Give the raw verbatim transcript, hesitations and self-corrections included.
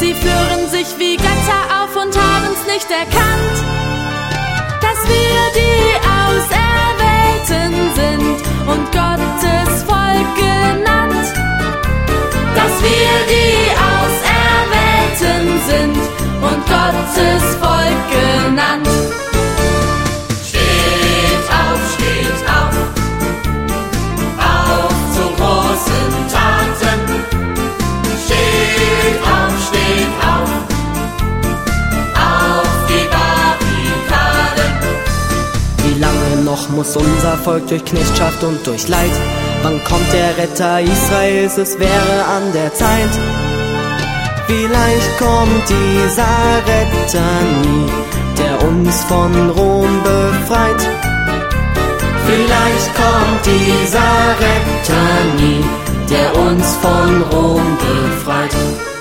Sie führen sich wie Götter auf und haben's nicht erkannt, dass wir die Auserwählten sind und Gottes Volk genannt. Dass wir die Auserwählten sind und Gottes Volk genannt. Steht auf, steht auf, auf zu großen Taten. Steht auf, steht auf, auf die Barrikaden. Wie lange noch muss unser Volk durch Knechtschaft und durch Leid? Wann kommt der Retter Israels? Es wäre an der Zeit. Vielleicht kommt dieser Retter nie, der uns von Rom befreit. Vielleicht kommt dieser Retter nie, der uns von Rom befreit.